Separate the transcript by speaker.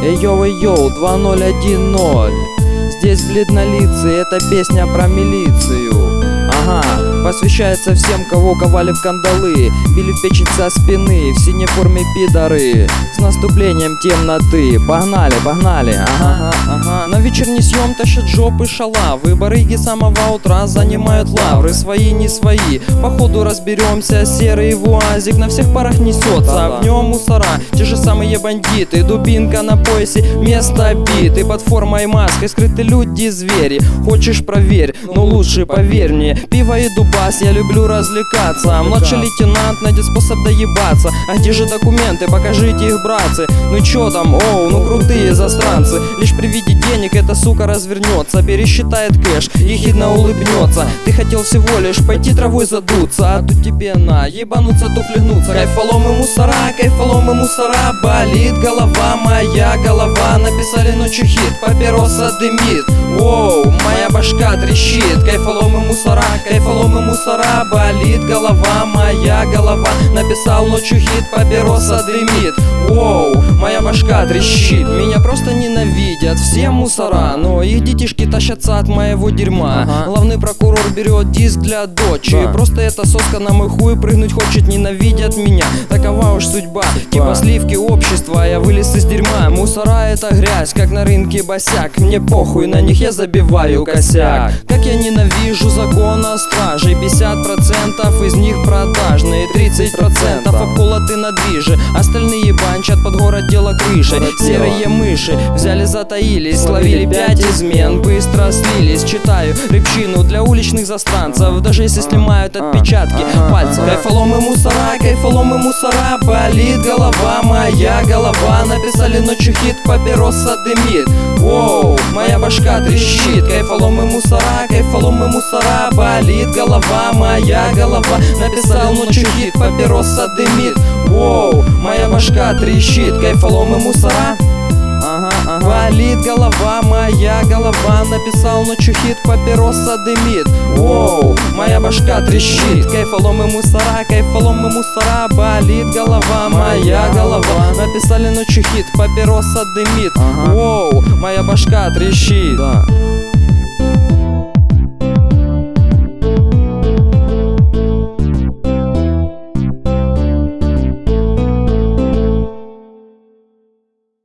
Speaker 1: Эй-йоу, 2010. Здесь бледнолицый, это песня про милицию. Ага, посвящается всем, кого ковали в кандалы, били в печень со спины, в синей форме пидоры. С наступлением темноты, погнали, ага. На вечерний съем тащат жопы шалавы, барыги с самого утра занимают лавры. Свои, не свои, походу разберемся. Серый УАЗик на всех парах несется, в нем мусора, те же самые бандиты. Дубинка на поясе, место биты, под формой маской скрыты люди-звери. Хочешь, проверь, но лучше поверь мне. Пиво и дубас, я люблю развлекаться. Младший лейтенант найдет способ доебаться. А где же документы, покажите их, братцы. Ну чё там, оу, ну крутые застранцы. Лишь при виде денег эта сука развернется, пересчитает кэш, ехидно улыбнется. Ты хотел всего лишь пойти травой задуться, а тут тебе на, ебануться, туфли гнутся. Кайфолом и мусора, болит голова, моя голова. Написали ночью хит, папироса дымит. Воу, моя башка трещит. Кайфолом и мусора, болит голова, моя голова. Написал ночью хит, папироса дымит. Воу, моя башка трещит. Меня просто ненавидят все мусора, но их детишки тащатся от моего дерьма. Главный прокурор берет диск для дочи. Просто эта соска на мой хуй прыгнуть хочет, ненавидят меня. Такова уж судьба, типа сливки общества. Я вылез из дерьма. Мусора это грязь, как на рынке босяк. Мне похуй на них, я забиваю косяк. Как я ненавижу закона стражей. 50% из них продажные, 30% обколоты на движе. Остальные банчат под город дело крышей. Серые мыши взяли, затаились, словили 5 измен, быстро слились. Читаю рыбчину для уличных застранцев, даже если снимают отпечатки пальцев. Кайфолом и мусора, болит голова, моя голова. Написали ночью хит, папироса дымит. Воу, моя башка трещит. Кайфолом и мусора, болит голова, моя голова. Написал ночью хит, папироса дымит. Воу, моя башка трещит. Кайфолом и мусора, болит голова, моя голова. Написал ночью хит, папироса дымит. Воу, моя башка трещит. Кайфолом и мусора, болит голова, моя голова. Написали ночью хит, папироса дымит. Воу, моя башка трещит.